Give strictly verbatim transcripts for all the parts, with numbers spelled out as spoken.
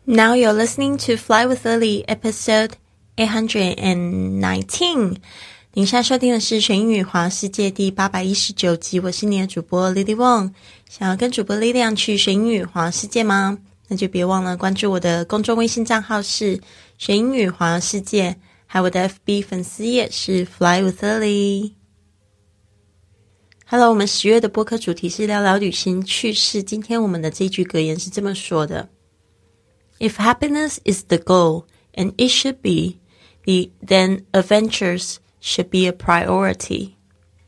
Now you're listening to Fly with Lily, episode eight hundred nineteen. 您现在收听的是学英语环游世界第八百一十九集，我是你的主播 Lily Wong。想要跟主播力量去学英语环游世界吗？那就别忘了关注我的公众微信账号是学英语环游世界，还有我的 F B 粉丝页是 Fly with Lily。Hello， 我们十月的播客主题是聊聊旅行趣事。今天我们的这句格言是这么说的：If happiness is the goal, and it should be, then adventures should be a priority.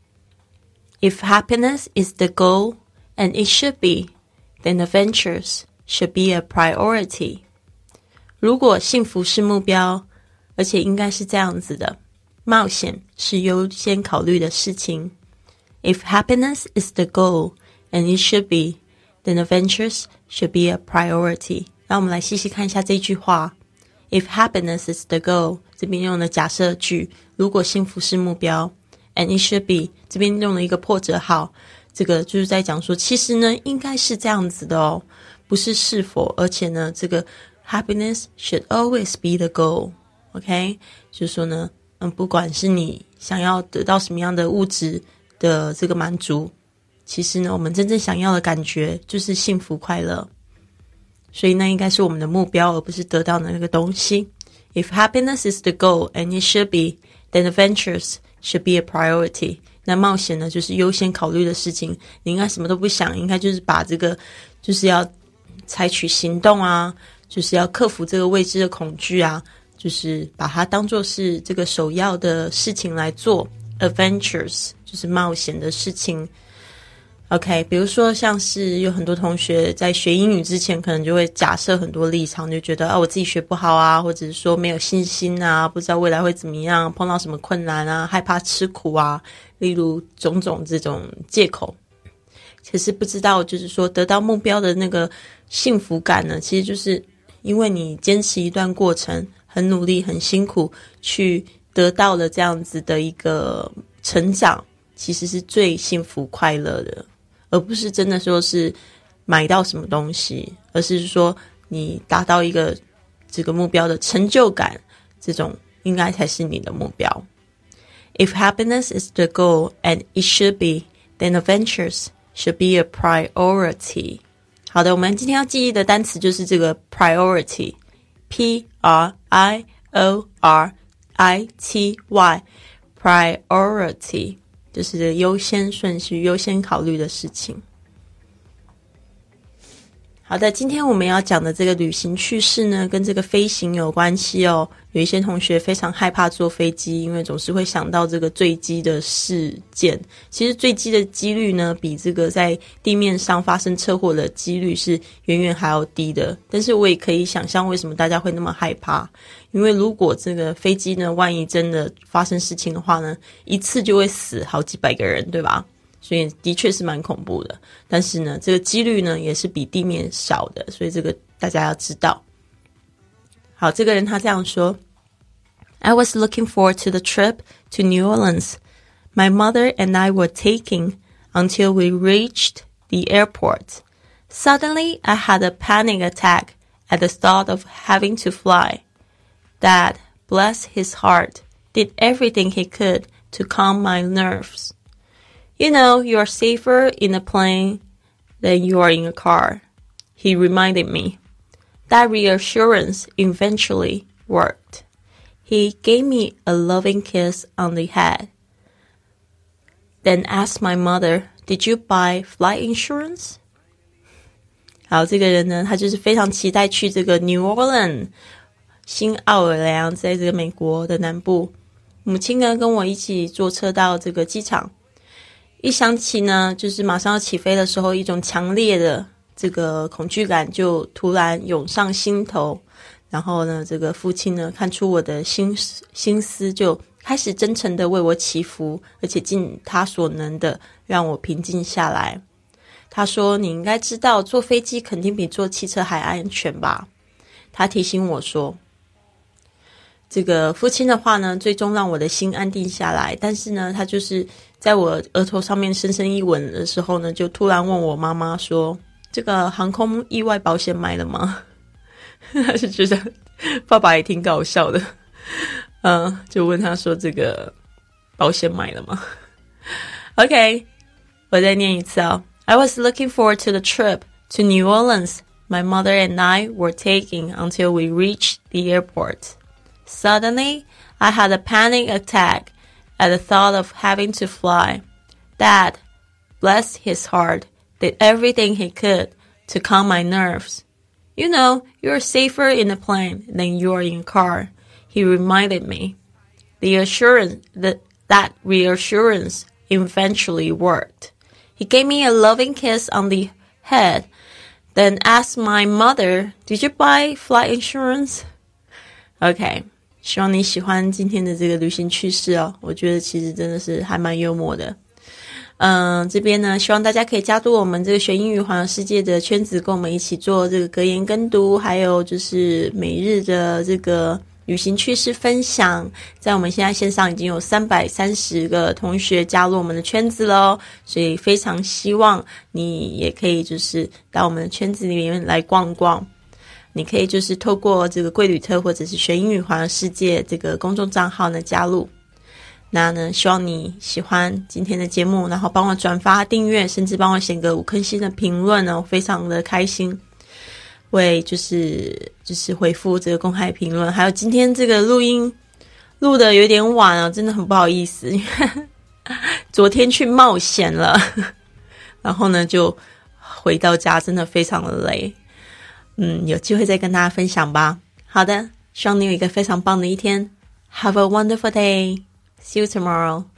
If happiness is the goal, and it should be, then adventures should be a priority. 如果幸福是目标，而且应该是这样子的，冒险是优先考虑的事情。If happiness is the goal, and it should be, then adventures should be a priority.让我们来细细看一下这句话 If happiness is the goal 这边用了假设句，如果幸福是目标 And it should be 这边用了一个破折号，这个就是在讲说其实呢应该是这样子的哦，不是是否，而且呢这个 happiness should always be the goal OK 就是说呢嗯，不管是你想要得到什么样的物质的这个满足，其实呢我们真正想要的感觉就是幸福快乐，所以那应该是我们的目标，而不是得到的那个东西。If happiness is the goal, and it should be, then adventures should be a priority. 那冒险呢，就是优先考虑的事情。你应该什么都不想，应该就是把这个，就是要采取行动啊，就是要克服这个未知的恐惧啊，就是把它当作是这个首要的事情来做。Adventures 就是冒险的事情。OK， 比如说像是有很多同学在学英语之前可能就会假设很多立场，就觉得啊我自己学不好啊，或者是说没有信心啊，不知道未来会怎么样，碰到什么困难啊，害怕吃苦啊，例如种种这种借口。可是不知道就是说得到目标的那个幸福感呢，其实就是因为你坚持一段过程，很努力很辛苦去得到了这样子的一个成长，其实是最幸福快乐的，而不是真的说是买到什么东西，而是说你达到一个这个目标的成就感，这种应该才是你的目标。If happiness is the goal, and it should be, then adventures should be a priority. 好的，我们今天要记忆的单词就是这个 priority, P R I O R I T Y, priority.就是优先顺序，优先考虑的事情。好的，今天我们要讲的这个旅行趣事呢，跟这个飞行有关系哦。有一些同学非常害怕坐飞机，因为总是会想到这个坠机的事件。其实坠机的几率呢，比这个在地面上发生车祸的几率是远远还要低的。但是我也可以想象为什么大家会那么害怕，因为如果这个飞机呢，万一真的发生事情的话呢，一次就会死好几百个人，对吧？所以的确是蛮恐怖的，但是呢这个几率呢也是比地面少的，所以这个大家要知道。好，这个人他这样说 I was looking forward to the trip to New Orleans. My mother and I were taking until we reached the airport. Suddenly I had a panic attack at the thought of having to fly. Dad, bless his heart, did everything he could to calm my nerves.You know, you are safer in a plane than you are in a car, he reminded me. That reassurance eventually worked. He gave me a loving kiss on the head, then asked my mother, Did you buy flight insurance? 好，这个人呢，他就是非常期待去这个 New Orleans, 新奥尔良，在这个美国的南部。母亲呢，跟我一起坐车到这个机场。一想起呢，就是马上要起飞的时候，一种强烈的这个恐惧感就突然涌上心头。然后呢，这个父亲呢，看出我的心心思，就开始真诚的为我祈福，而且尽他所能的让我平静下来。他说：“你应该知道，坐飞机肯定比坐汽车还安全吧？”他提醒我说。这个父亲的话呢，最终让我的心安定下来。但是呢，他就是在我额头上面深深一吻的时候呢，就突然问我妈妈说：“这个航空意外保险买了吗？” 他就觉得爸爸也挺搞笑的，嗯，就问他说这个保险买了吗？ OK， 我再念一次哦。I was looking forward to the trip to New Orleans my mother and I were taking until we reached the airport. Suddenly, I had a panic attack at the thought of having to fly. Dad, bless his heart, did everything he could to calm my nerves. You know, you're safer in a plane than you are in a car, he reminded me. The assurance that, that reassurance eventually worked. He gave me a loving kiss on the head, then asked my mother, Did you buy flight insurance? OK, 希望你喜欢今天的这个旅行趣事哦，我觉得其实真的是还蛮幽默的。嗯，这边呢，希望大家可以加入我们这个学英语环游世界的圈子，跟我们一起做这个格言跟读，还有就是每日的这个旅行趣事分享。在我们现在线上已经有三百三十个同学加入我们的圈子咯，所以非常希望你也可以就是到我们的圈子里面来逛逛。你可以就是透过这个贵旅特或者是学英语环游世界这个公众账号呢加入。那呢，希望你喜欢今天的节目，然后帮我转发、订阅，甚至帮我写个五颗星的评论哦，非常的开心。会就是就是回复这个公开评论，还有今天这个录音录的有点晚哦，真的很不好意思，因为昨天去冒险了，然后呢就回到家真的非常的累。嗯，有机会再跟大家分享吧。好的，希望你有一个非常棒的一天。Have a wonderful day. See you tomorrow.